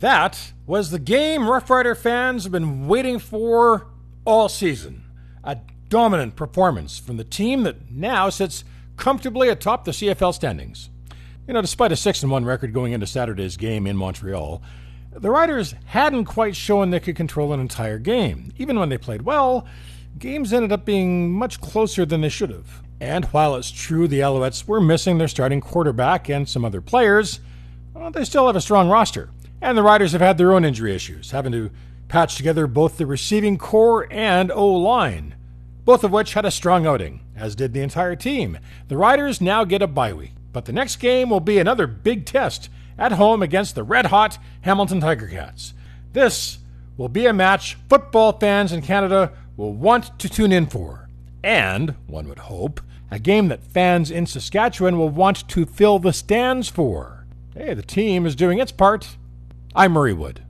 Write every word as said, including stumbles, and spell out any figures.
That was the game Rough Rider fans have been waiting for all season. A dominant performance from the team that now sits comfortably atop the C F L standings. You know, despite a six and one record going into Saturday's game in Montreal, the Riders hadn't quite shown they could control an entire game. Even when they played well, games ended up being much closer than they should have. And while it's true the Alouettes were missing their starting quarterback and some other players, well, they still have a strong roster. And the Riders have had their own injury issues, having to patch together both the receiving core and O-line, both of which had a strong outing, as did the entire team. The Riders now get a bye week, but the next game will be another big test at home against the red-hot Hamilton Tiger Cats. This will be a match football fans in Canada will want to tune in for, and, one would hope, a game that fans in Saskatchewan will want to fill the stands for. Hey, the team is doing its part. I'm Murray Wood.